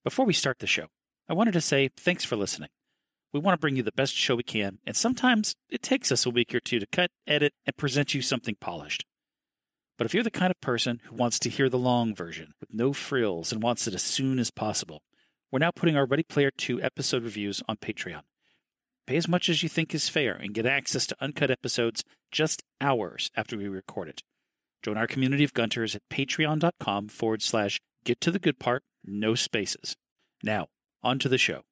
Before we start the show, I wanted to say thanks for listening. We want to bring you the best show we can, and sometimes it takes us a week or two to cut, edit, and present you something polished. But if you're the kind of person who wants to hear the long version with no frills and wants it as soon as possible, we're now putting our Ready Player 2 episode reviews on Patreon. Pay as much as you think is fair and get access to uncut episodes just hours after we record it. Join our community of Gunters at patreon.com/get to the good part, no spaces. Now, on to the show.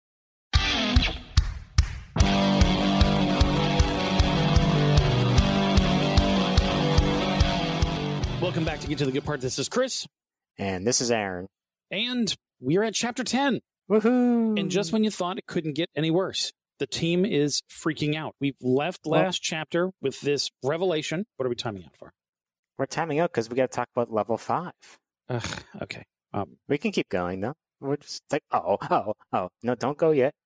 Welcome back to Get to the Good Part. This is Chris. And this is Aaron. And we're at Chapter 10. Woohoo! And just when you thought it couldn't get any worse, the team is freaking out. We've left last chapter with this revelation. What are we timing out for? We're timing out because we got to talk about level 5. Okay. We can keep going, though. We're just like, oh. No, don't go yet.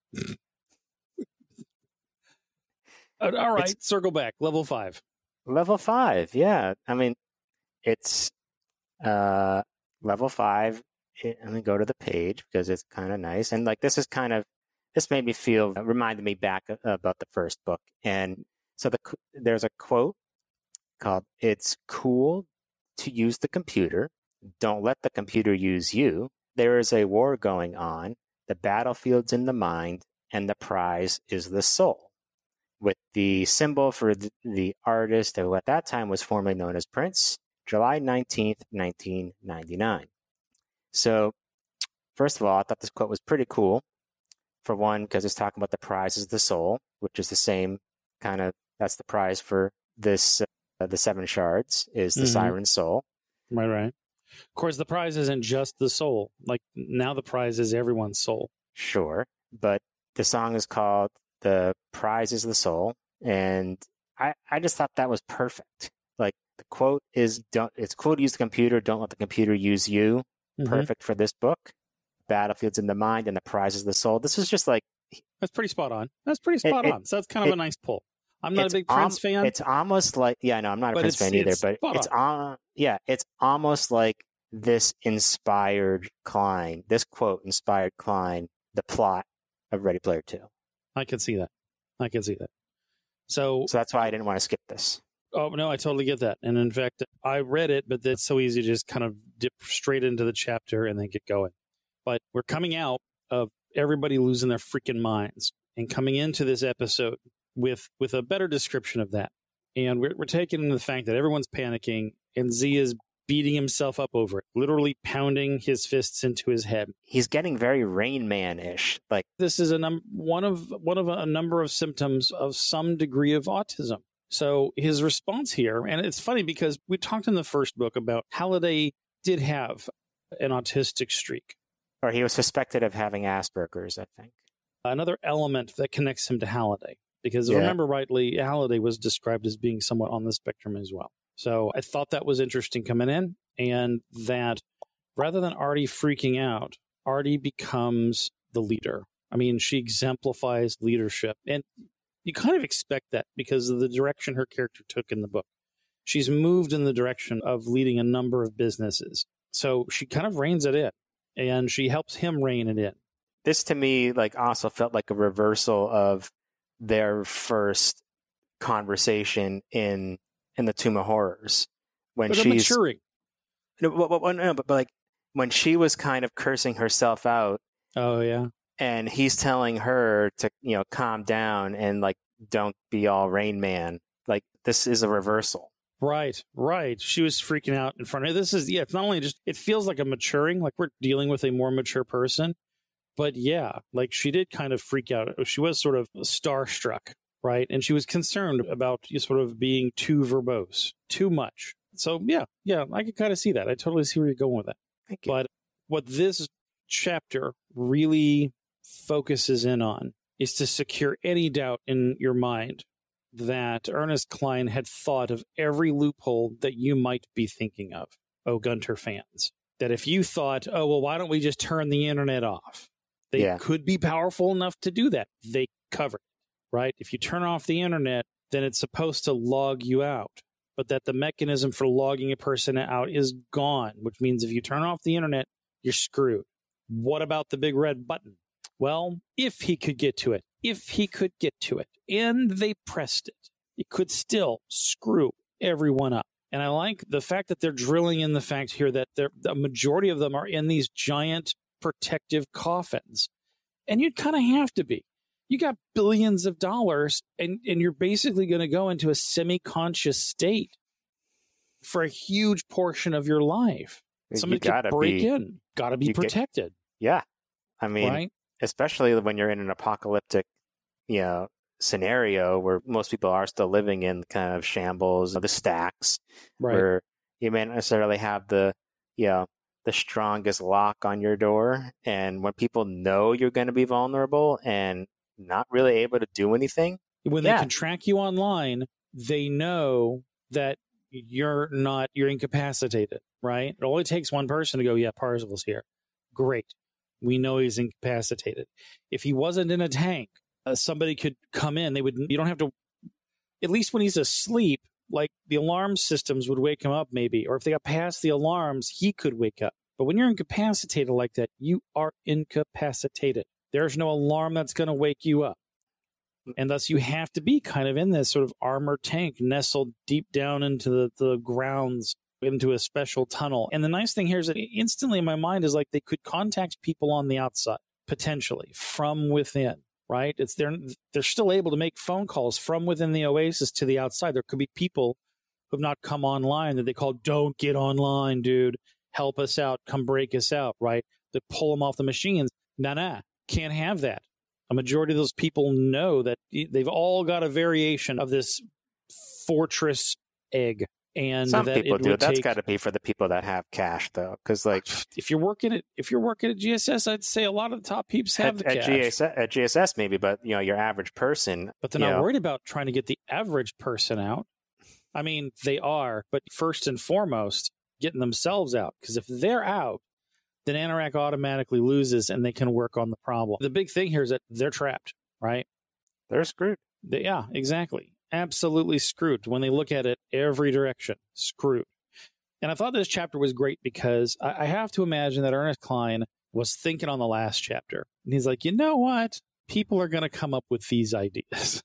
All right, circle back. Level 5. Level 5, yeah. I mean, it's level 5. Let me go to the page because it's kind of nice. And like, this made me feel, reminded me back about the first book. And so there's a quote called, "It's cool to use the computer. Don't let the computer use you. There is a war going on. The battlefield's in the mind, and the prize is the soul." With the symbol for the artist, who at that time was formerly known as Prince, July 19th, 1999. So, first of all, I thought this quote was pretty cool. For one, because it's talking about the prize is the soul, which is the same kind of, that's the prize for this, the 7 shards, is the Siren's soul. Right. Of course, the prize isn't just the soul. Like, now the prize is everyone's soul. Sure. But the song is called "The Prize is the Soul." And I just thought that was perfect. Like, the quote is, it's cool to use the computer. Don't let the computer use you. Perfect for this book. Battlefield's in the mind, and the prize is the soul. This is just like... That's pretty spot on. So that's kind of a nice pull. I'm not a big Prince fan. It's almost like... Yeah, no, I'm not a Prince fan either. But it's almost like this inspired Klein. This quote inspired Klein, the plot of Ready Player 2. I can see that. So that's why I didn't want to skip this. Oh, no, I totally get that. And in fact, I read it, but it's so easy to just kind of dip straight into the chapter and then get going. But we're coming out of everybody losing their freaking minds and coming into this episode with a better description of that. And we're taking into the fact that everyone's panicking and Z is beating himself up over it, literally pounding his fists into his head. He's getting very Rain Man-ish. Like, this is one of a number of symptoms of some degree of autism. So his response here, and it's funny because we talked in the first book about Halliday did have an autistic streak. Or he was suspected of having Asperger's, I think. Another element that connects him to Halliday, because if I remember rightly, Halliday was described as being somewhat on the spectrum as well. So I thought that was interesting coming in, and that rather than Artie freaking out, Artie becomes the leader. I mean, she exemplifies leadership, and you kind of expect that because of the direction her character took in the book. She's moved in the direction of leading a number of businesses. So she kind of reins it in, and she helps him rein it in. This, to me, like, also felt like a reversal of their first conversation in the Tomb of Horrors. When she's maturing. But like, when she was kind of cursing herself out. Oh, yeah. And he's telling her to, calm down and, like, don't be all Rain Man. Like, this is a reversal. Right. She was freaking out in front of this. It's not only just, it feels like a maturing, like we're dealing with a more mature person. But yeah, like, she did kind of freak out. She was sort of starstruck, right? And she was concerned about sort of being too verbose, too much. So yeah, I could kind of see that. I totally see where you're going with that. Thank you. But what this chapter really focuses in on is to secure any doubt in your mind that Ernest Cline had thought of every loophole that you might be thinking of, Gunter fans. That if you thought, why don't we just turn the internet off? They could be powerful enough to do that. They covered it, right? If you turn off the internet, then it's supposed to log you out. But that the mechanism for logging a person out is gone, which means if you turn off the internet, you're screwed. What about the big red button? Well, if he could get to it, and they pressed it, it could still screw everyone up. And I like the fact that they're drilling in the fact here that the majority of them are in these giant protective coffins. And you'd kind of have to be. You got billions of dollars, and you're basically going to go into a semi-conscious state for a huge portion of your life. Somebody could break in. Got to be protected. Yeah. I mean, right? Especially when you're in an apocalyptic, scenario where most people are still living in kind of shambles, the stacks, where you may not necessarily have the strongest lock on your door. And when people know you're going to be vulnerable and not really able to do anything. When they can track you online, they know that you're incapacitated, right? It only takes one person to go, yeah, Parzival's here. Great. We know he's incapacitated. If he wasn't in a tank, somebody could come in. You don't have to, at least when he's asleep, like the alarm systems would wake him up maybe, or if they got past the alarms, he could wake up. But when you're incapacitated like that, you are incapacitated. There's no alarm that's going to wake you up. And thus you have to be kind of in this sort of armored tank nestled deep down into the grounds, into a special tunnel. And the nice thing here is that instantly in my mind is like they could contact people on the outside, potentially, from within, right? They're still able to make phone calls from within the Oasis to the outside. There could be people who have not come online that they call, don't get online, dude. Help us out. Come break us out, right? They pull them off the machines. Nah, can't have that. A majority of those people know that they've all got a variation of this fortress egg. And some that people do. That's got to be for the people that have cash, though, because like if you're working at GSS, I'd say a lot of the top peeps have the cash. At GSS, maybe, but your average person. But they're not worried about trying to get the average person out. I mean, they are, but first and foremost, getting themselves out. Because if they're out, then Anorak automatically loses, and they can work on the problem. The big thing here is that they're trapped, right? They're screwed. Yeah, exactly. Absolutely screwed. When they look at it every direction, screwed. And I thought this chapter was great because I have to imagine that Ernest Cline was thinking on the last chapter. And he's like, you know what? People are going to come up with these ideas.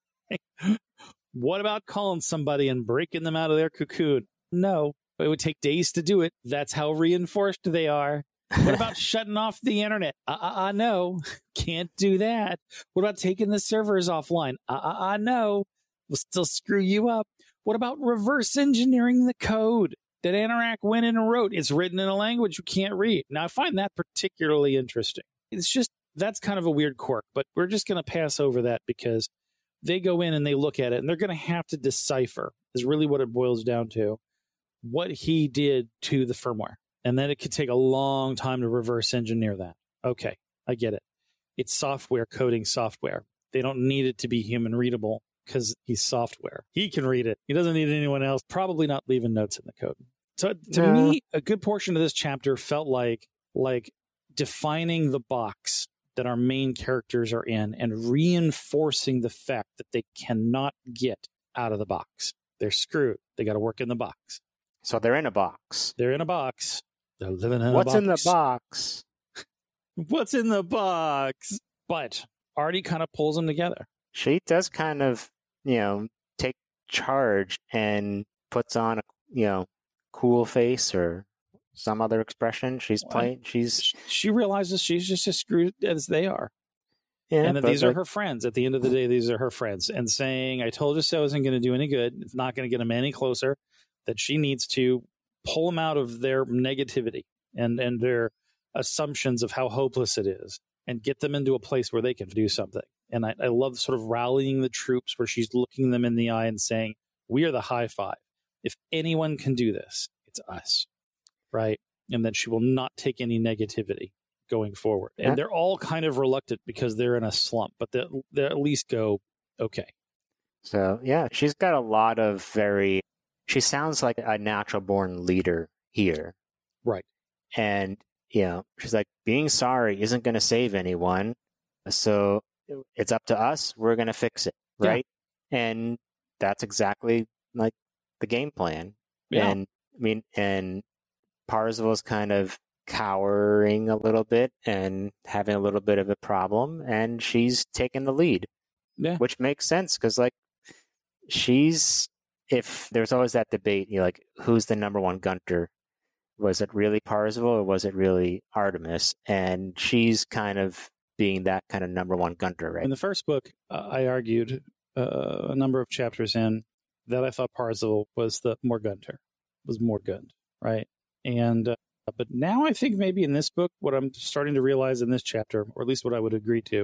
What about calling somebody and breaking them out of their cocoon? No, it would take days to do it. That's how reinforced they are. What about shutting off the internet? No, can't do that. What about taking the servers offline? No. Will still screw you up. What about reverse engineering the code that Anorak went in and wrote? It's written in a language you can't read. Now, I find that particularly interesting. It's just, that's kind of a weird quirk, but we're just going to pass over that because they go in and they look at it and they're going to have to decipher, is really what it boils down to, what he did to the firmware. And then it could take a long time to reverse engineer that. Okay, I get it. It's software coding software. They don't need it to be human readable. Because he's software. He can read it. He doesn't need anyone else. Probably not leaving notes in the code. So to me, a good portion of this chapter felt like defining the box that our main characters are in and reinforcing the fact that they cannot get out of the box. They're screwed. They got to work in the box. So they're in a box. They're in a box. They're living in a box. What's in the box? What's in the box? But Artie kind of pulls them together. She does kind of, take charge and puts on a, cool face or some other expression. She realizes she's just as screwed as they are. Yeah, and that these are her friends. At the end of the day, these are her friends. And saying, I told you so isn't going to do any good. It's not going to get them any closer. That she needs to pull them out of their negativity and their assumptions of how hopeless it is and get them into a place where they can do something. And I love sort of rallying the troops where she's looking them in the eye and saying, we are the high five. If anyone can do this, it's us. Right? And that she will not take any negativity going forward. And they're all kind of reluctant because they're in a slump, but they'll at least go, okay. So, yeah, she's got a lot of she sounds like a natural born leader here. Right. And, she's like, being sorry isn't going to save anyone. So it's up to us. We're going to fix it. Right. Yeah. And that's exactly like the game plan. Yeah. And I mean, and Parzival's kind of cowering a little bit and having a little bit of a problem, and she's taking the lead. Yeah. Which makes sense because, like, if there's always that debate, like, who's the number one Gunter? Was it really Parzival or was it really Artemis? And she's kind of being that kind of number one Gunter, right? In the first book, I argued a number of chapters in that I thought Parzival was the more Gunter, was more Gund, right? And but now I think maybe in this book, what I'm starting to realize in this chapter, or at least what I would agree to,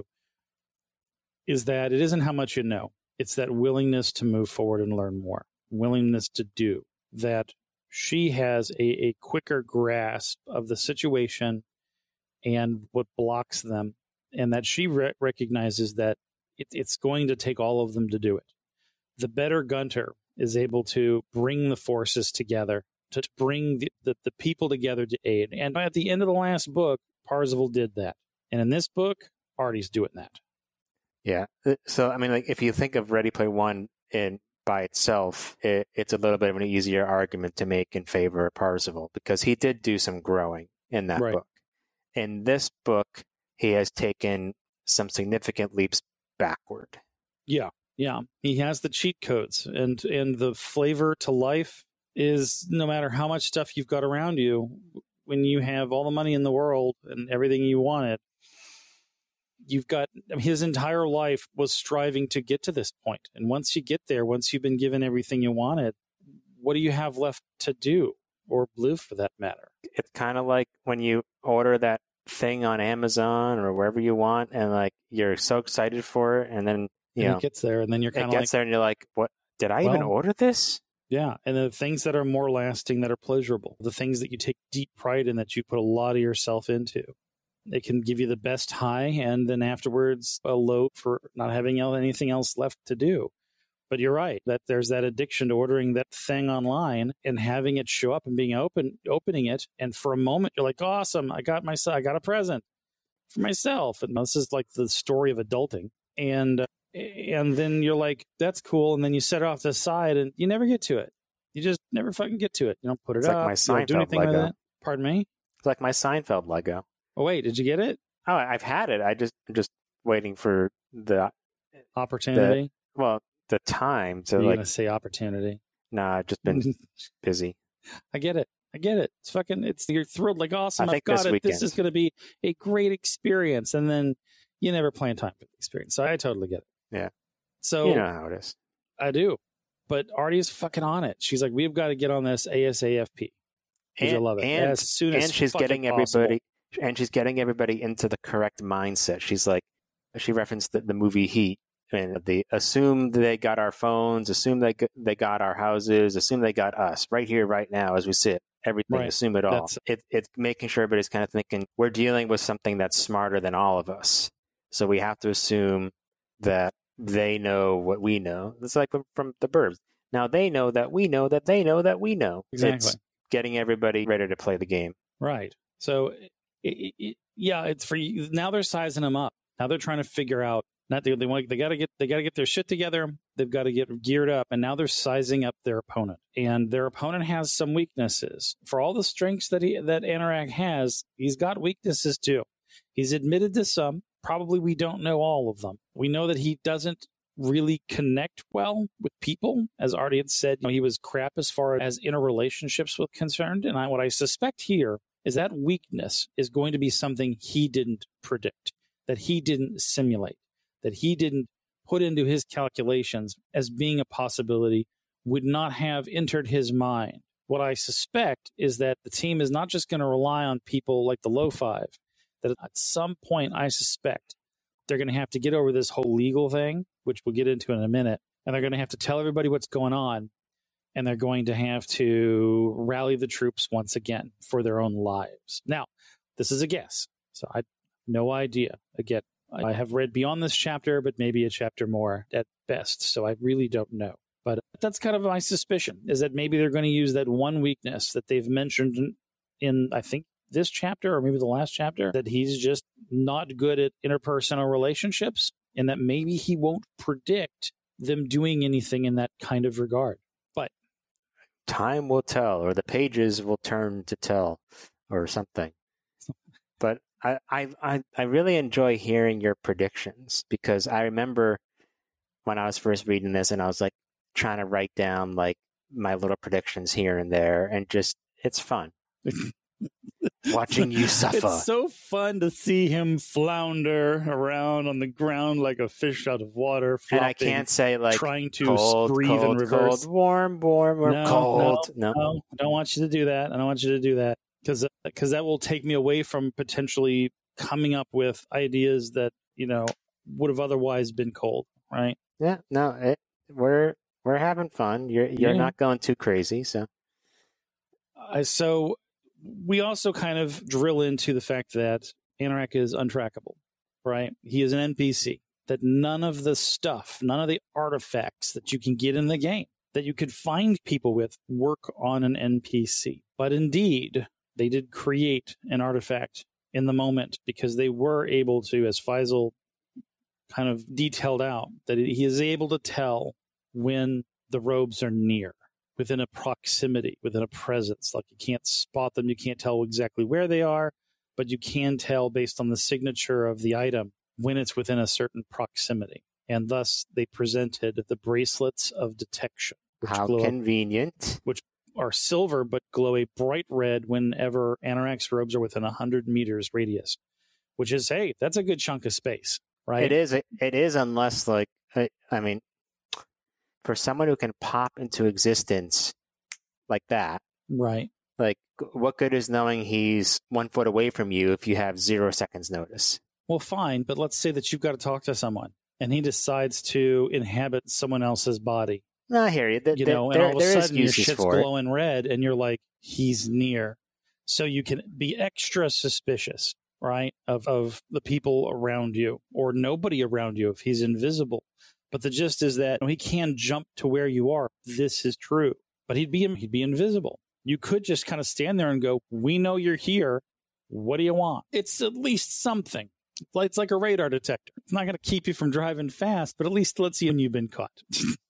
is that it isn't how much you know. It's that willingness to move forward and learn more, willingness to do. That she has a quicker grasp of the situation and what blocks them, and that she recognizes that it's going to take all of them to do it. The better Gunter is able to bring the forces together, to bring the people together to aid. And at the end of the last book, Parzival did that. And in this book, Artie's doing that. Yeah. So, I mean, like, if you think of Ready Player One by itself, it's a little bit of an easier argument to make in favor of Parzival because he did do some growing in that book. In this book, he has taken some significant leaps backward. Yeah. He has the cheat codes, and the flavor to life is no matter how much stuff you've got around you, when you have all the money in the world and everything you wanted, you've got, his entire life was striving to get to this point. And once you get there, once you've been given everything you wanted, what do you have left to do, or live for that matter? It's kind of like when you order that thing on Amazon or wherever you want, and like you're so excited for it, and then it gets there, and then you're kind of there, and you're like, "What? Did I even order this?" Yeah, and the things that are more lasting, that are pleasurable, the things that you take deep pride in, that you put a lot of yourself into, it can give you the best high, and then afterwards a low for not having anything else left to do. But you're right, that there's that addiction to ordering that thing online and having it show up and being opening it, and for a moment you're like, awesome, I got a present for myself. And this is like the story of adulting. And then you're like, that's cool. And then you set it off to the side and you never get to it. You just never fucking get to it. You don't put it it's up. Like my Seinfeld you don't do anything Lego. with it. Pardon me? It's like my Seinfeld Lego. Oh, wait, did you get it? Oh, I've had it. I'm just waiting for the opportunity. The time to, You're like, going to say opportunity. Nah, I've just been busy. I get it. It's fucking, you're thrilled, like, awesome, I've got it. This is going to be a great experience. And then you never plan time for the experience. So I totally get it. Yeah. So you know how it is. I do. But Artie's fucking on it. She's like, we've got to get on this ASAP. I love it. And she's getting everybody, she's getting everybody into the correct mindset. She's like, she referenced the movie Heat, and they assume they got our phones, assume they got our houses, assume they got us right here, right now, as we sit. Everything, right. Assume it all. It's making sure everybody's kind of thinking we're dealing with something that's smarter than all of us. So we have to assume that they know what we know. It's like from the Burbs. Now they know that we know that they know that we know. Exactly. It's getting everybody ready to play the game. Right. So, it's for you. Now they're sizing them up. Now they're trying to figure out. They got to get their shit together. They've got to get geared up, and now they're sizing up their opponent. And their opponent has some weaknesses. For all the strengths that Anorak has, he's got weaknesses too. He's admitted to some. Probably we don't know all of them. We know that he doesn't really connect well with people. As Artie had said, he was crap as far as interrelationships was concerned. And what I suspect here is that weakness is going to be something he didn't predict, that he didn't simulate, that he didn't put into his calculations as being a possibility, would not have entered his mind. What I suspect is that the team is not just going to rely on people like the Low Five, that at some point I suspect they're going to have to get over this whole legal thing, which we'll get into in a minute, and they're going to have to tell everybody what's going on, and they're going to have to rally the troops once again for their own lives. Now, this is a guess, so I have no idea. Again, I have read beyond this chapter, but maybe a chapter more at best, so I really don't know. But that's kind of my suspicion, is that maybe they're going to use that one weakness that they've mentioned in I think, this chapter or maybe the last chapter, that he's just not good at interpersonal relationships, and that maybe he won't predict them doing anything in that kind of regard. But time will tell, or the pages will turn to tell, or something. But I really enjoy hearing your predictions, because I remember when I was first reading this and I was like trying to write down like my little predictions here and there, and just it's fun watching you suffer. It's so fun to see him flounder around on the ground like a fish out of water, flopping, and I can't say like trying to cold, breathe cold, in reverse. cold, warm, warm, or cold. No, I don't want you to do that. I don't want you to do that, because that will take me away from potentially coming up with ideas that, would have otherwise been cold, right? Yeah, no, we're having fun. You're not going too crazy, so. So we also kind of drill into the fact that Anorak is untrackable, right? He is an NPC. That none of the stuff, none of the artifacts that you can get in the game, that you could find people with, work on an NPC. But indeed, they did create an artifact in the moment, because they were able to, as Faisal kind of detailed out, that he is able to tell when the robes are near, within a proximity, within a presence. Like, you can't spot them, you can't tell exactly where they are, but you can tell based on the signature of the item when it's within a certain proximity. And thus they presented the bracelets of detection. How convenient. Which are silver but glow a bright red whenever Anorak's robes are within 100 meters radius, which is, hey, that's a good chunk of space, right? It is, unless, like, I mean, for someone who can pop into existence like that, right? Like, what good is knowing he's 1 foot away from you if you have 0 seconds notice? Well, fine, but let's say that you've got to talk to someone, and he decides to inhabit someone else's body. No, I hear you. And all of a sudden your shit's glowing red, and you're like, he's near. So you can be extra suspicious, right, of the people around you, or nobody around you if he's invisible. But the gist is that he can jump to where you are. This is true. But he'd be invisible. You could just kind of stand there and go, we know you're here. What do you want? It's at least something. It's like a radar detector. It's not going to keep you from driving fast, but at least lets you know you've been caught.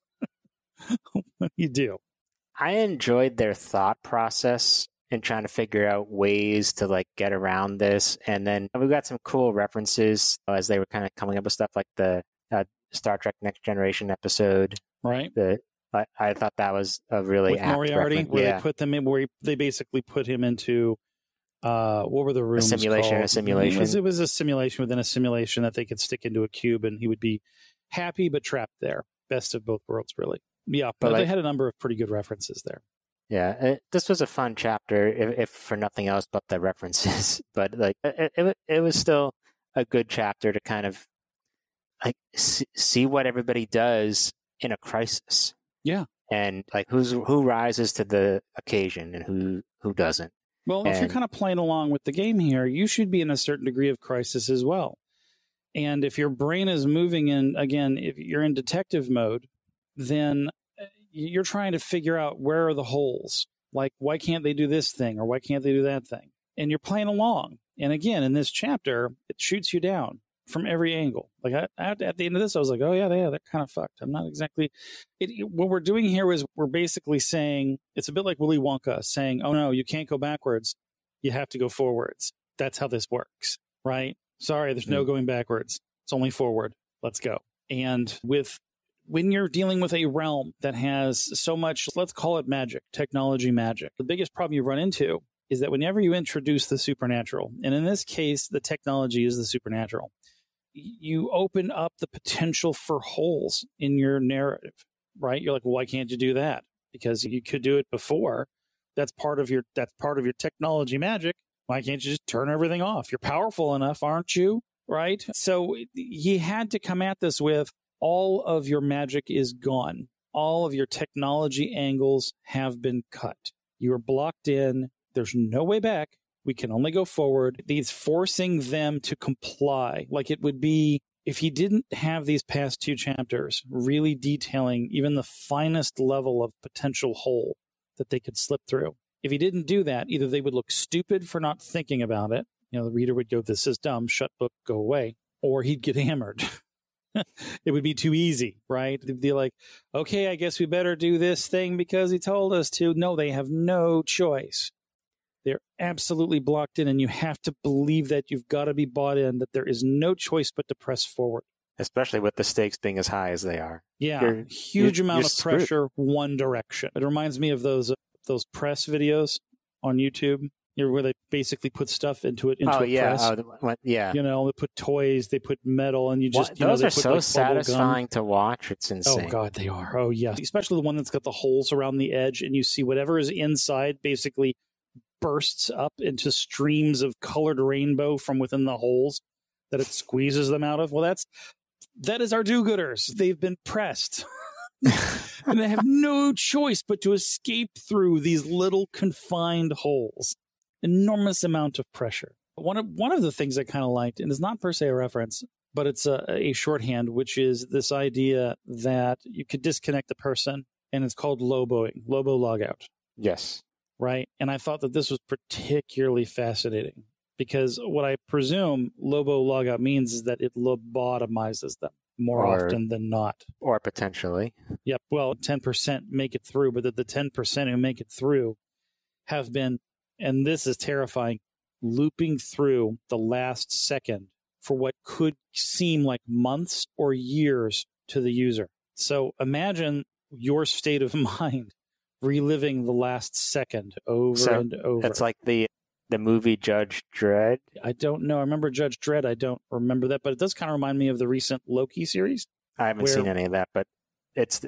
What do you do? I enjoyed their thought process in trying to figure out ways to like get around this. And then we got some cool references as they were kind of coming up with stuff like the Star Trek Next Generation episode. Right. I thought that was a really with apt Moriarty, reference. where they put them in, where they basically put him into what were the rooms called? A simulation. It was a simulation within a simulation that they could stick into a cube, and he would be happy but trapped there. Best of both worlds, really. Yeah, but they had a number of pretty good references there. Yeah, this was a fun chapter, if for nothing else but the references. But like, it was still a good chapter to kind of like see what everybody does in a crisis. Yeah, and like who rises to the occasion and who doesn't. Well, if you're kind of playing along with the game here, you should be in a certain degree of crisis as well. And if your brain is moving in, again, if you're in detective mode, then you're trying to figure out where are the holes. Like, why can't they do this thing or why can't they do that thing? And you're playing along. And again, in this chapter, it shoots you down from every angle. Like at the end of this, I was like, oh yeah, they're kind of fucked. I'm not exactly. What we're doing here is we're basically saying, it's a bit like Willy Wonka saying, oh no, you can't go backwards. You have to go forwards. That's how this works, right? Sorry, there's no going backwards. It's only forward. Let's go. And when you're dealing with a realm that has so much, let's call it magic, technology magic, the biggest problem you run into is that whenever you introduce the supernatural, and in this case, the technology is the supernatural, you open up the potential for holes in your narrative, right? You're like, well, why can't you do that? Because you could do it before. That's part of your technology magic. Why can't you just turn everything off? You're powerful enough, aren't you? Right? So he had to come at this with, all of your magic is gone. All of your technology angles have been cut. You are blocked in. There's no way back. We can only go forward. He's forcing them to comply. Like it would be if he didn't have these past two chapters really detailing even the finest level of potential hole that they could slip through. If he didn't do that, either they would look stupid for not thinking about it. You know, the reader would go, this is dumb, shut book, go away. Or he'd get hammered. It would be too easy, right? They'd be like, okay, I guess we better do this thing because he told us to. No, they have no choice. They're absolutely blocked in, and you have to believe that. You've got to be bought in, that there is no choice but to press forward. Especially with the stakes being as high as they are. Yeah, huge amount of pressure, one direction. It reminds me of those press videos on YouTube, where they basically put stuff into a press. Yeah. They put toys, they put metal, and those are so satisfying to watch. It's insane. Oh God, they are. Oh yeah, especially the one that's got the holes around the edge, and you see whatever is inside basically bursts up into streams of colored rainbow from within the holes that it squeezes them out of. Well, that is our do-gooders. They've been pressed. And they have no choice but to escape through these little confined holes. Enormous amount of pressure. One of the things I kind of liked, and it's not per se a reference, but it's a shorthand, which is this idea that you could disconnect the person, and it's called lobo logout. Yes. Right? And I thought that this was particularly fascinating, because what I presume lobo logout means is that it lobotomizes them more often than not. Or potentially. Yep. Well, 10% make it through, but the 10% who make it through have been, and this is terrifying, looping through the last second for what could seem like months or years to the user. So imagine your state of mind reliving the last second over and over. It's like the movie Judge Dredd. I don't know. I remember Judge Dredd. I don't remember that, but it does kind of remind me of the recent Loki series. I haven't seen any of that, but it's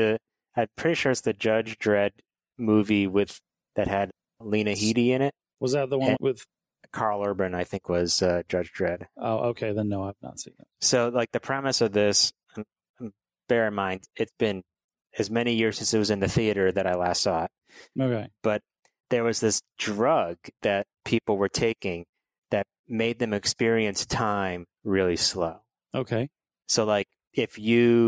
I'm pretty sure it's the Judge Dredd movie that had Lena Headey in it. Was that the one with Carl Urban? I think was Judge Dredd. Oh, okay. Then no, I've not seen it. So, like, the premise of this, bear in mind, it's been as many years since it was in the theater that I last saw it. Okay. But there was this drug that people were taking that made them experience time really slow. Okay. So, like, if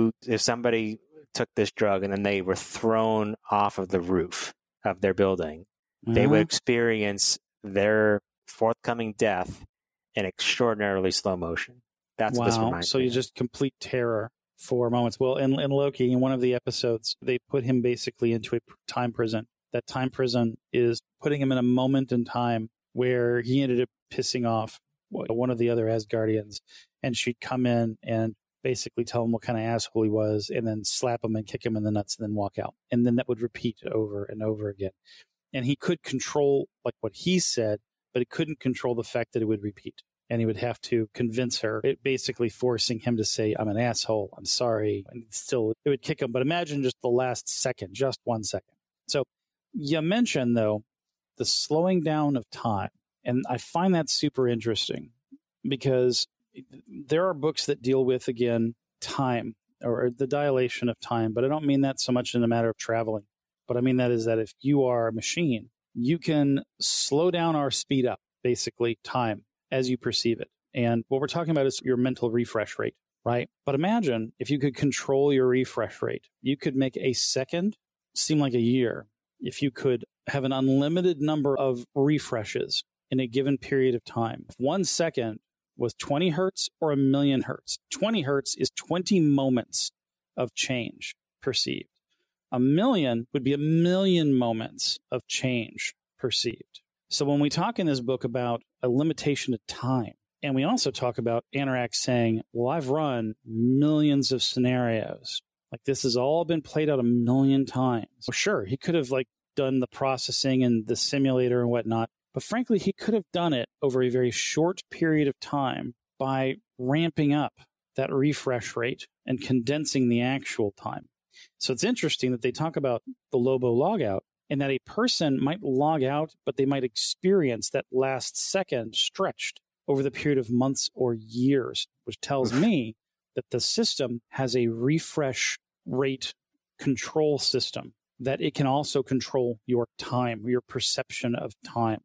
somebody took this drug and then they were thrown off of the roof of their building, they would experience their forthcoming death in extraordinarily slow motion. That's what this reminds me. So you just complete terror for moments. Well, in Loki, in one of the episodes, they put him basically into a time prison. That time prison is putting him in a moment in time where he ended up pissing off one of the other Asgardians, and she'd come in and basically tell him what kind of asshole he was, and then slap him and kick him in the nuts and then walk out. And then that would repeat over and over again. And he could control like what he said, but he couldn't control the fact that it would repeat. And he would have to convince her, it basically forcing him to say, I'm an asshole, I'm sorry. And still, it would kick him. But imagine just the last second, just 1 second. So you mentioned, though, the slowing down of time. And I find that super interesting because there are books that deal with, again, time or the dilation of time. But I don't mean that so much in the matter of traveling. But I mean that is that if you are a machine, you can slow down or speed up, basically, time as you perceive it. And what we're talking about is your mental refresh rate, right? But imagine if you could control your refresh rate. You could make a second seem like a year. If you could have an unlimited number of refreshes in a given period of time. If 1 second was 20 hertz or 1,000,000 hertz. 20 hertz is 20 moments of change perceived. 1,000,000 would be 1,000,000 moments of change perceived. So when we talk in this book about a limitation of time, and we also talk about Anorak saying, well, I've run millions of scenarios. Like this has all been played out 1,000,000 times. Well, sure, he could have done the processing and the simulator and whatnot, but frankly, he could have done it over a very short period of time by ramping up that refresh rate and condensing the actual time. So it's interesting that they talk about the Lobo logout and that a person might log out, but they might experience that last second stretched over the period of months or years, which tells me that the system has a refresh rate control system, that it can also control your time, your perception of time.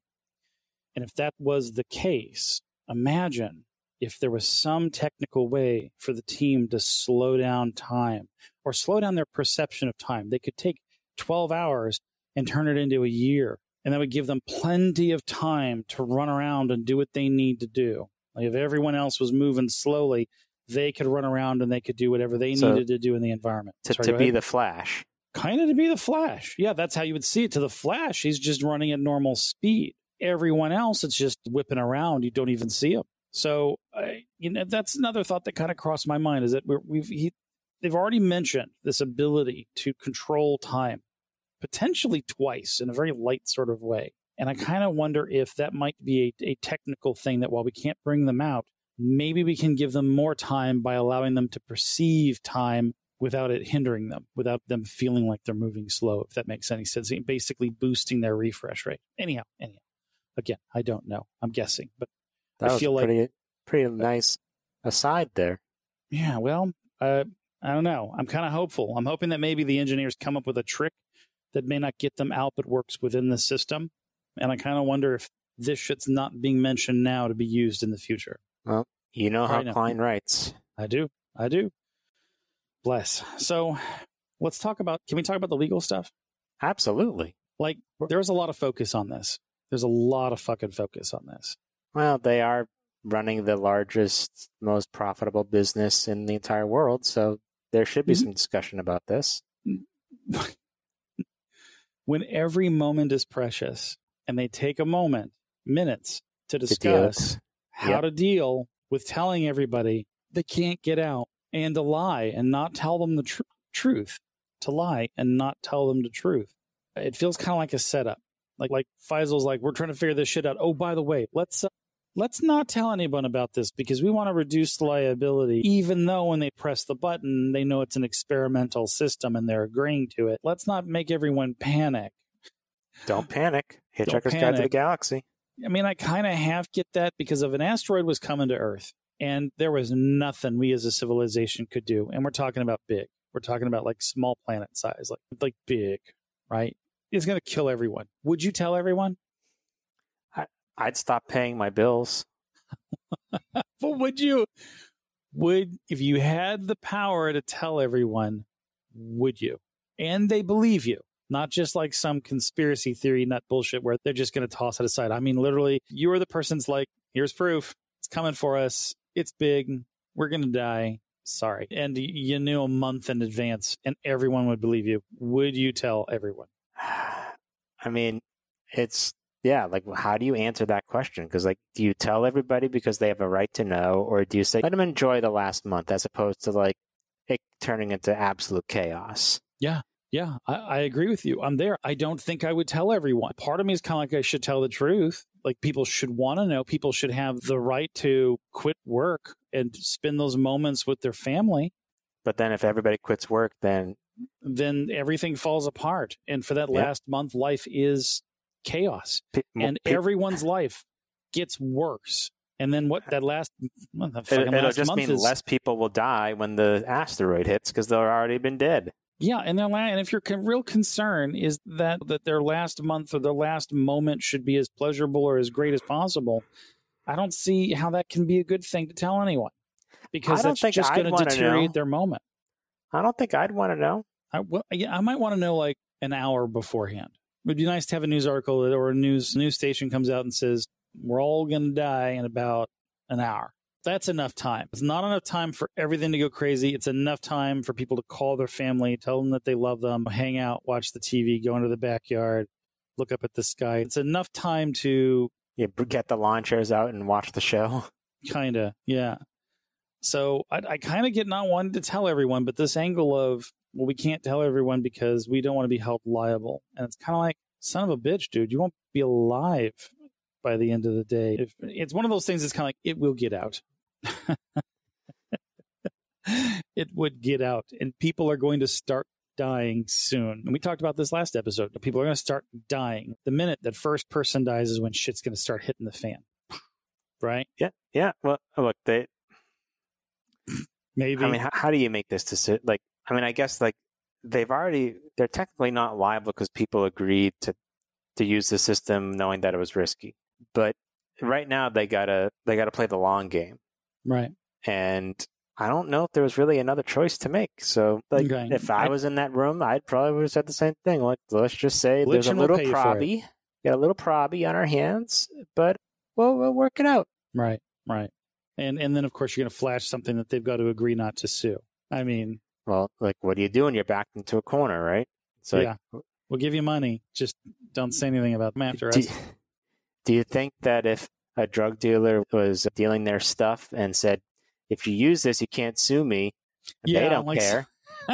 And if that was the case, imagine if there was some technical way for the team to slow down time or slow down their perception of time. They could take 12 hours and turn it into a year, and that would give them plenty of time to run around and do what they need to do. Like if everyone else was moving slowly, they could run around and they could do whatever they needed to do in the environment. To be the Flash. Kind of to be the Flash. Yeah, that's how you would see it. To the Flash, he's just running at normal speed. everyone else, it's just whipping around. You don't even see them. So, that's another thought that kind of crossed my mind, is that they've already mentioned this ability to control time, potentially twice in a very light sort of way. And I kind of wonder if that might be a technical thing, that while we can't bring them out, maybe we can give them more time by allowing them to perceive time without it hindering them, without them feeling like they're moving slow, if that makes any sense. Basically boosting their refresh rate. Anyhow, again, I don't know. I'm guessing, but that I feel was like pretty nice aside there. Yeah, well, I don't know. I'm kind of hopeful. I'm hoping that maybe the engineers come up with a trick that may not get them out, but works within the system. And I kind of wonder if this shit's not being mentioned now to be used in the future. Well, you know how Klein writes. I do. Bless. So can we talk about the legal stuff? Absolutely. Like, there's a lot of focus on this. There's a lot of fucking focus on this. Well, they are running the largest, most profitable business in the entire world, so there should be some discussion about this. When every moment is precious, and they take a minutes to discuss how to deal with telling everybody they can't get out, and to lie and not tell them the truth, to lie and not tell them the truth. It feels kind of like a setup. Like Faisal's like, we're trying to figure this shit out. Oh, by the way, let's not tell anyone about this because we want to reduce liability, even though when they press the button, they know it's an experimental system and they're agreeing to it. Let's not make everyone panic. Don't panic. Hitchhiker's Guide to the Galaxy. I mean, I kind of half get that, because if an asteroid was coming to Earth and there was nothing we as a civilization could do, and we're talking about big, we're talking about like small planet size, like big, right? It's going to kill everyone. Would you tell everyone? I'd stop paying my bills. But if you had the power to tell everyone, would you? And they believe you, not just like some conspiracy theory nut bullshit where they're just going to toss it aside. I mean, literally, you are the person's like, here's proof. It's coming for us. It's big. We're going to die. Sorry. And you knew a month in advance and everyone would believe you. Would you tell everyone? I mean, like, how do you answer that question? Because, like, do you tell everybody because they have a right to know, or do you say, let them enjoy the last month, as opposed to, like, it turning into absolute chaos? Yeah, I agree with you. I'm there. I don't think I would tell everyone. Part of me is kind of like, I should tell the truth. Like, people should want to know. People should have the right to quit work and spend those moments with their family. But then if everybody quits work, then everything falls apart. And for that last month, life is chaos. Everyone's life gets worse. And then that last month, it'll just mean less people will die when the asteroid hits because they'll already been dead. Yeah, and if your real concern is that their last month or their last moment should be as pleasurable or as great as possible, I don't see how that can be a good thing to tell anyone, because that's just going to deteriorate their moment. I don't think I'd want to know. I might want to know like an hour beforehand. It would be nice to have a news article or a news station comes out and says, we're all going to die in about an hour. That's enough time. It's not enough time for everything to go crazy. It's enough time for people to call their family, tell them that they love them, hang out, watch the TV, go into the backyard, look up at the sky. It's enough time to get the lawn chairs out and watch the show. Kind of, yeah. So I kind of get not wanting to tell everyone, but this angle of, well, we can't tell everyone because we don't want to be held liable. And it's kind of like, son of a bitch, dude, you won't be alive by the end of the day. It's one of those things that's kind of like, it will get out. It would get out, and people are going to start dying soon. And we talked about this last episode. People are going to start dying. The minute that first person dies is when shit's going to start hitting the fan. Right? Yeah. Well, look, maybe. I mean, how do you make this decision? Like, I mean, I guess like they're technically not liable because people agreed to use the system knowing that it was risky. But right now they gotta play the long game. Right. And I don't know if there was really another choice to make. So, like, if I was in that room, I'd probably would have said the same thing. Like, let's just say there's a little probby. Got a little probby on our hands, but we'll work it out. Right. And then, of course, you're going to flash something that they've got to agree not to sue. I mean... Well, like, what do you do when you're backed into a corner, right? So, yeah. We'll give you money. Just don't say anything about them after us. Do you think that if a drug dealer was dealing their stuff and said, if you use this, you can't sue me, they don't care.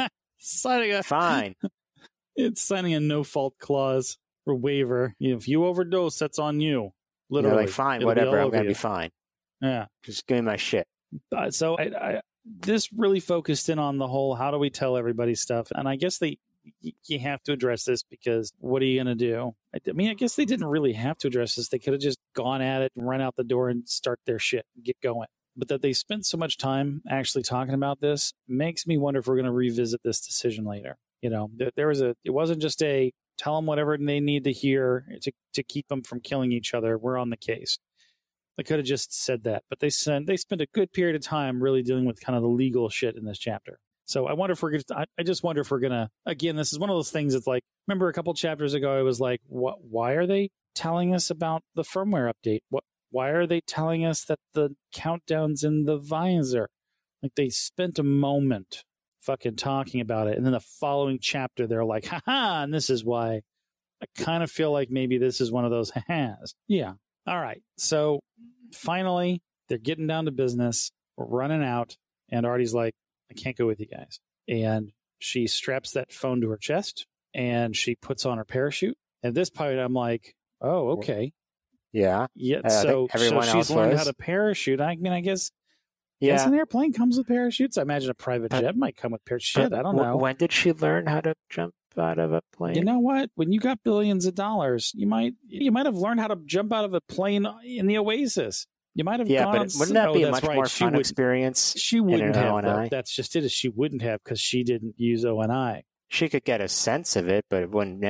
Fine. It's signing a no-fault clause or waiver. If you overdose, that's on you. Literally. Like, fine, whatever, I'm going to be fine. Yeah. Just give me my shit. So this really focused in on the whole, how do we tell everybody stuff? And I guess you have to address this because what are you going to do? I mean, I guess they didn't really have to address this. They could have just gone at it and run out the door and start their shit and get going. But that they spent so much time actually talking about this makes me wonder if we're going to revisit this decision later. It wasn't just a tell them whatever they need to hear to keep them from killing each other. We're on the case. They could have just said that, but they spent a good period of time really dealing with kind of the legal shit in this chapter. So I wonder if I just wonder if we're going to, again, this is one of those things that's like, remember a couple chapters ago, I was like, why are they telling us about the firmware update? Why are they telling us that the countdown's in the visor? Like, they spent a moment fucking talking about it. And then the following chapter, they're like, haha, and this is why. I kind of feel like maybe this is one of those ha-has. Yeah. All right. So finally, they're getting down to business. We're running out. And Artie's like, I can't go with you guys. And she straps that phone to her chest and she puts on her parachute. At this point, I'm like, oh, okay. Yeah. Yeah. So she's learned how to parachute. I mean, I guess. Yeah. Yes, an airplane comes with parachutes. I imagine a private jet might come with parachutes. I don't know. When did she learn how to jump out of a plane? You know what? When you got billions of dollars, you might have learned how to jump out of a plane in the Oasis. You might have gone. But wouldn't that be a much more fun experience? She wouldn't have. Though. That's just it. She wouldn't have because she didn't use ONI. She could get a sense of it, but it wouldn't.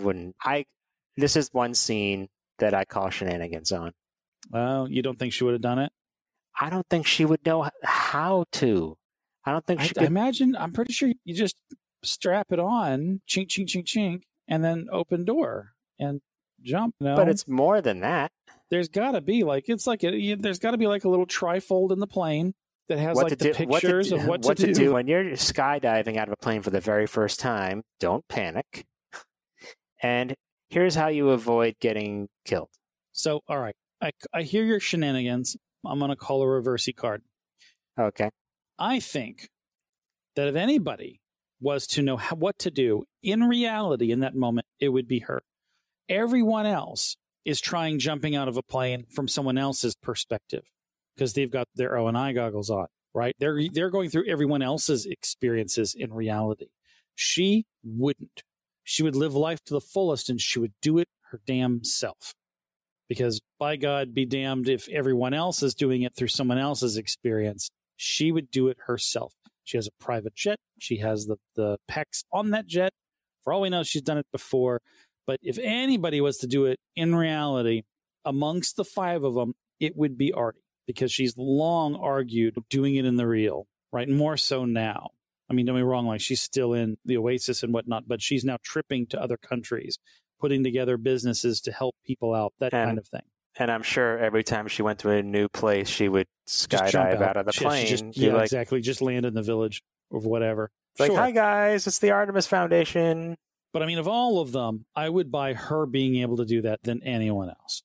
This is one scene that I call shenanigans on. Well, you don't think she would have done it? I don't think she would know how to. I don't think she could. I'm pretty sure you just strap it on, chink, chink, chink, chink, and then open door and jump. No. But it's more than that. There's got to be there's got to be like a little trifold in the plane that has the pictures of what to do. When you're skydiving out of a plane for the very first time, don't panic. And here's how you avoid getting killed. So, all right. I hear your shenanigans. I'm going to call a reversey card. Okay. I think that if anybody was to know what to do in reality in that moment, it would be her. Everyone else is trying jumping out of a plane from someone else's perspective because they've got their ONI goggles on, right? They're going through everyone else's experiences in reality. She wouldn't. She would live life to the fullest and she would do it her damn self. Because by God be damned if everyone else is doing it through someone else's experience. She would do it herself. She has a private jet. She has the pecs on that jet. For all we know, she's done it before. But if anybody was to do it in reality, amongst the five of them, it would be Artie. Because she's long argued doing it in the real, right? More so now. I mean, don't get me wrong, like she's still in the Oasis and whatnot, but she's now tripping to other countries, putting together businesses to help people out, that kind of thing. And I'm sure every time she went to a new place, she would skydive out of the plane. Exactly. Just land in the village or whatever. It's like, hi, guys, it's the Artemis Foundation. But I mean, of all of them, I would buy her being able to do that than anyone else.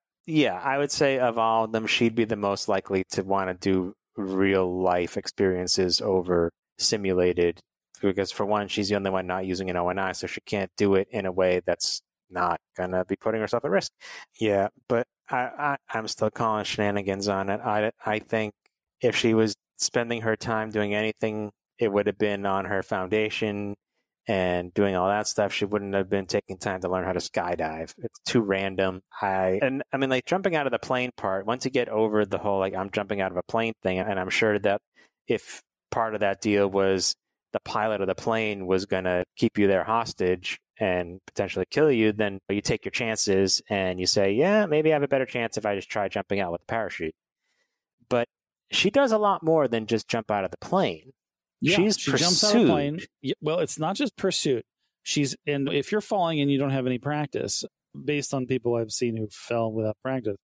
I would say of all of them, she'd be the most likely to want to do real life experiences over simulated. Because for one, she's the only one not using an ONI, so she can't do it in a way that's not going to be putting herself at risk. Yeah, but I'm still calling shenanigans on it. I think if she was spending her time doing anything, it would have been on her foundation and doing all that stuff. She wouldn't have been taking time to learn how to skydive. It's too random. I mean, like jumping out of the plane part, once you get over the whole, like I'm jumping out of a plane thing, and I'm sure that if part of that deal was the pilot of the plane was going to keep you there hostage and potentially kill you, then you take your chances and you say, yeah, maybe I have a better chance if I just try jumping out with the parachute. But she does a lot more than just jump out of the plane. Yeah, she jumps out of the plane. Well, it's not just pursuit. And if you're falling and you don't have any practice, based on people I've seen who fell without practice,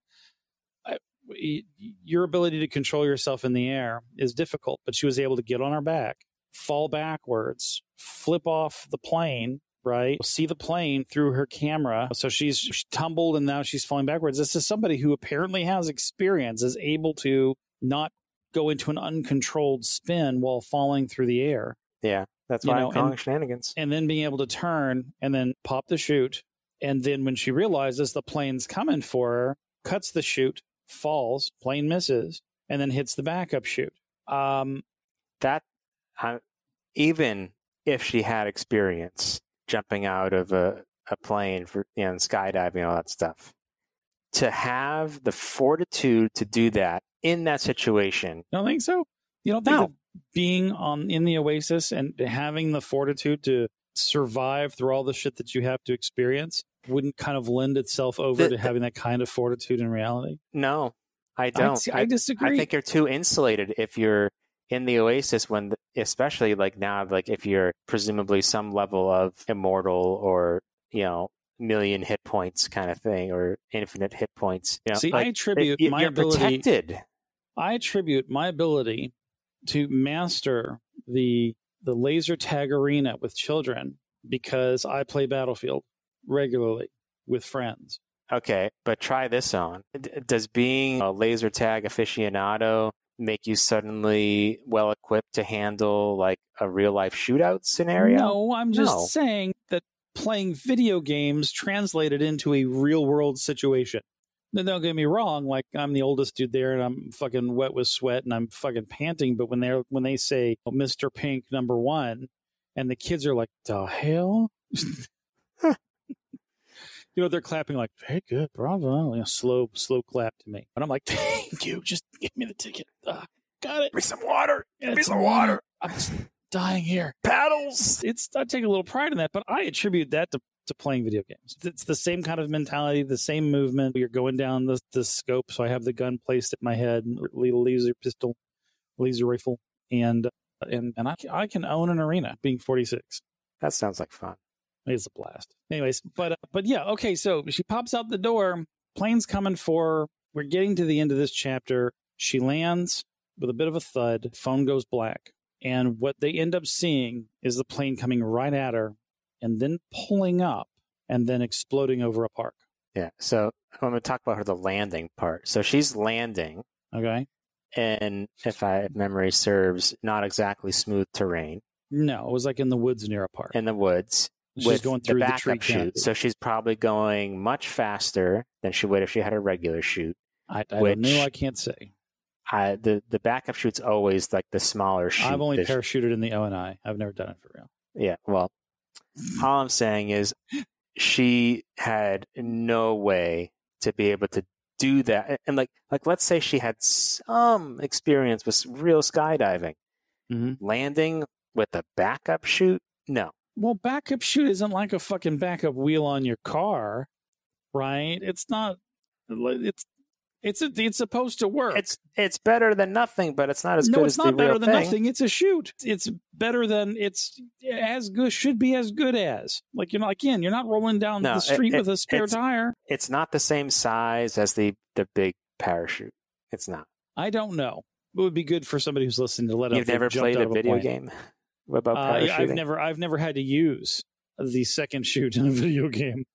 your ability to control yourself in the air is difficult. But she was able to get on her back, fall backwards, flip off the plane, right? See the plane through her camera. So she tumbled and now she's falling backwards. This is somebody who apparently has experience, is able to not go into an uncontrolled spin while falling through the air. Yeah, that's why I'm calling shenanigans. And then being able to turn and then pop the chute. And then when she realizes the plane's coming for her, cuts the chute, falls, plane misses, and then hits the backup chute. Even if she had experience jumping out of a plane for skydiving, all that stuff, to have the fortitude to do that in that situation. You don't think so? You don't think that being in the Oasis and having the fortitude to survive through all the shit that you have to experience wouldn't kind of lend itself over to having that kind of fortitude in reality? No, I don't. I disagree. I think you're too insulated if you're in the Oasis, especially like now, like if you're presumably some level of immortal or, million hit points kind of thing, or infinite hit points. See, like, I attribute my ability. Protected. I attribute my ability to master the laser tag arena with children because I play Battlefield regularly with friends. Okay, but try this on. Does being a laser tag aficionado make you suddenly well equipped to handle like a real life shootout scenario? No, I'm just saying that playing video games translated into a real world situation. Now, don't get me wrong, like I'm the oldest dude there and I'm fucking wet with sweat and I'm fucking panting, but when they say Mr. Pink #1 and the kids are like, the hell? They're clapping like, hey, good, bravo. Slow clap to me. And I'm like, thank you. Just give me the ticket. Got it. Bring some water. Give me some water. I'm just dying here. Paddles. I take a little pride in that, but I attribute that to playing video games. It's the same kind of mentality, the same movement. You're going down the scope, so I have the gun placed at my head, laser pistol, laser rifle, and I can own an arena being 46. That sounds like fun. It's a blast. Anyways, but yeah, okay, so she pops out the door, plane's coming for her. We're getting to the end of this chapter. She lands with a bit of a thud, phone goes black. And what they end up seeing is the plane coming right at her and then pulling up and then exploding over a park. Yeah, so I'm going to talk about the landing part. So she's landing. Okay. And if memory serves, not exactly smooth terrain. No, it was like in the woods near a park. In the woods. She's going through the tree chute. So she's probably going much faster than she would if she had a regular chute. I don't know. I can't say. The backup chute's always like the smaller chute. I've only parachuted in the O&I. I've never done it for real. Yeah, well, all I'm saying is she had no way to be able to do that. And like let's say she had some experience with real skydiving. Mm-hmm. Landing with a backup chute? No. Well, backup chute isn't like a fucking backup wheel on your car, right? It's not. It's supposed to work. It's better than nothing, but it's not as good as the real thing. No, it's not better than nothing. It's a chute. It's better than. It's as good. Should be as good as. Like, you're not rolling down the street with a spare tire. It's not the same size as the big parachute. It's not. I don't know. It would be good for somebody who's listening to let up. You've never played a video game about parachuting? I've never had to use the second chute in a video game.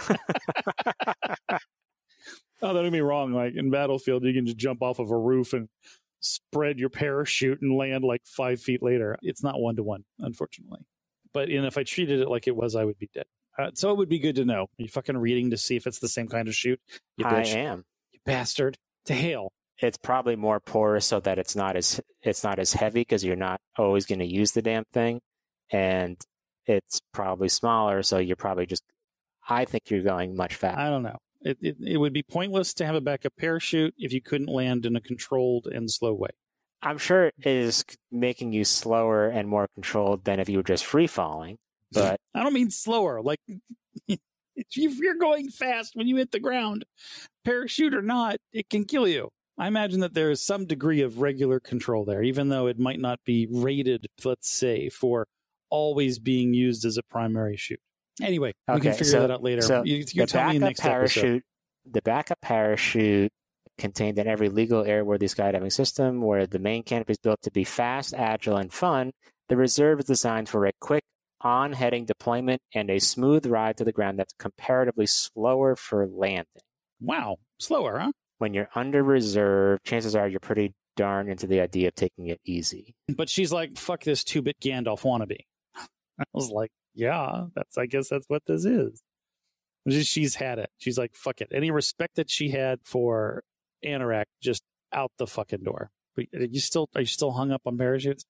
Oh, don't get me wrong. Like in Battlefield, you can just jump off of a roof and spread your parachute and land like 5 feet later. It's not 1-to-1, unfortunately. But if I treated it like it was, I would be dead. So it would be good to know. Are you fucking reading to see if it's the same kind of chute? You bitch. I am. You bastard. To hell. It's probably more porous so that it's not as heavy because you're not always going to use the damn thing, and it's probably smaller, so you're probably just. I think you're going much faster. I don't know. It would be pointless to have a backup parachute if you couldn't land in a controlled and slow way. I'm sure it is making you slower and more controlled than if you were just free falling. But I don't mean slower. Like if you're going fast when you hit the ground, parachute or not, it can kill you. I imagine that there is some degree of regular control there, even though it might not be rated, let's say, for always being used as a primary chute. Anyway, we can figure that out later. So you're telling me next episode. The backup parachute contained in every legal airworthy skydiving system, where the main canopy is built to be fast, agile, and fun. The reserve is designed for a quick, on-heading deployment and a smooth ride to the ground that's comparatively slower for landing. Wow. Slower, huh? When you're under reserve, chances are you're pretty darn into the idea of taking it easy. But she's like, fuck this 2-bit Gandalf wannabe. I was like, yeah, I guess that's what this is. She's had it. She's like, fuck it. Any respect that she had for Anorak, just out the fucking door. Are you still hung up on parachutes?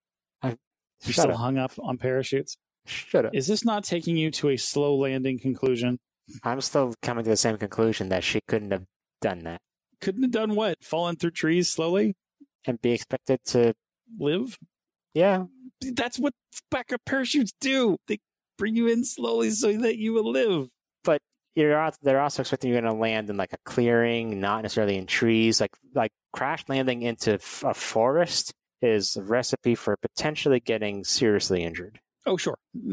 You still hung up on parachutes? Shut up. Is this not taking you to a slow landing conclusion? I'm still coming to the same conclusion that she couldn't have done that. Couldn't have done what? Fallen through trees slowly? And be expected to live? Yeah. That's what backup parachutes do. They bring you in slowly so that you will live. But they're also expecting you're going to land in like a clearing, not necessarily in trees. Like crash landing into a forest is a recipe for potentially getting seriously injured. Oh, sure.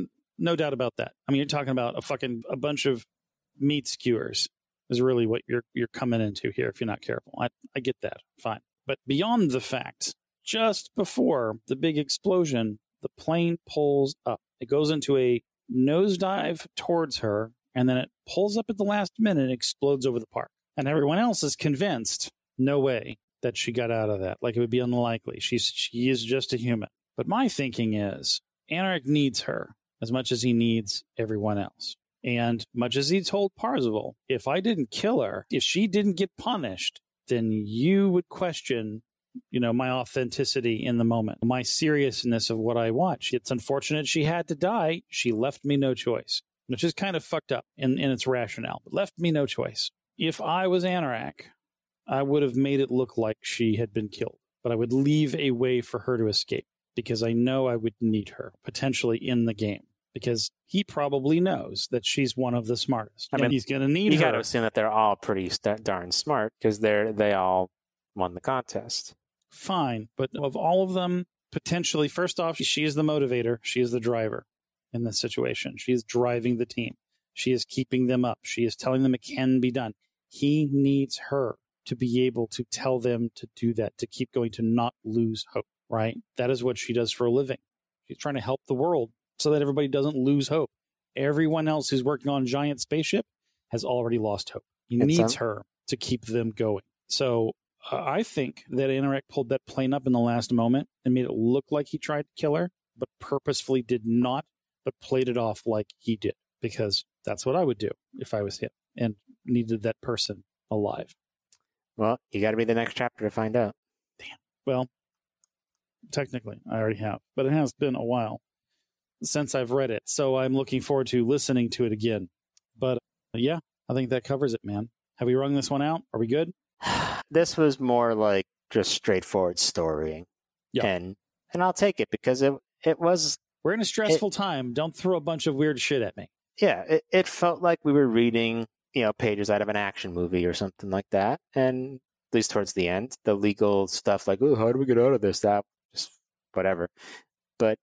No doubt about that. I mean, you're talking about a bunch of meat skewers is really what you're coming into here if you're not careful. I get that. Fine. But beyond the fact, just before the big explosion, the plane pulls up. It goes into a nosedive towards her, and then it pulls up at the last minute and explodes over the park. And everyone else is convinced, no way, that she got out of that. Like, it would be unlikely. She is just a human. But my thinking is, Anorak needs her as much as he needs everyone else. And much as he told Parzival, if I didn't kill her, if she didn't get punished, then you would question, my authenticity in the moment, my seriousness of what I watch. It's unfortunate she had to die. She left me no choice, which is kind of fucked up in its rationale, but left me no choice. If I was Anorak, I would have made it look like she had been killed, but I would leave a way for her to escape because I know I would need her potentially in the game because he probably knows that she's one of the smartest. I mean, he's going to need her. You got to assume that they're all pretty darn smart because they all won the contest. Fine, but of all of them, potentially, first off, she is the motivator. She is the driver in this situation. She is driving the team. She is keeping them up. She is telling them it can be done. He needs her to be able to tell them to do that, to keep going, to not lose hope, right? That is what she does for a living. She's trying to help the world so that everybody doesn't lose hope. Everyone else who's working on a giant spaceship has already lost hope. He needs her to keep them going. So I think that Anorak pulled that plane up in the last moment and made it look like he tried to kill her, but purposefully did not, but played it off like he did, because that's what I would do if I was him and needed that person alive. Well, you got to be the next chapter to find out. Damn. Well, technically, I already have, but it has been a while since I've read it, so I'm looking forward to listening to it again. But yeah, I think that covers it, man. Have we wrung this one out? Are we good? This was more like just straightforward storying. Yeah. And I'll take it because it was... We're in a stressful time. Don't throw a bunch of weird shit at me. Yeah, it felt like we were reading, pages out of an action movie or something like that. And at least towards the end, the legal stuff like, oh, how do we get out of this? That, just whatever. But,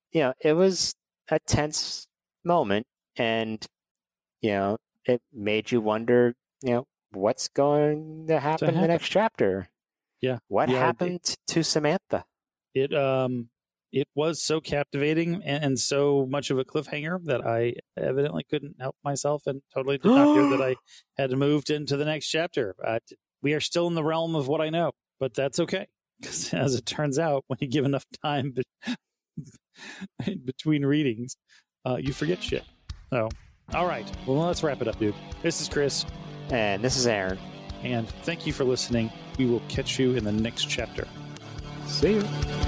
it was a tense moment. And, it made you wonder, what's going to happen in the next chapter? Yeah. What happened to Samantha? It was so captivating and so much of a cliffhanger that I evidently couldn't help myself and totally did not hear that I had moved into the next chapter. We are still in the realm of what I know, but that's okay. Because as it turns out, when you give enough time between readings, you forget shit. So, all right. Well, let's wrap it up, dude. This is Chris. And this is Aaron. And thank you for listening. We will catch you in the next chapter. See you.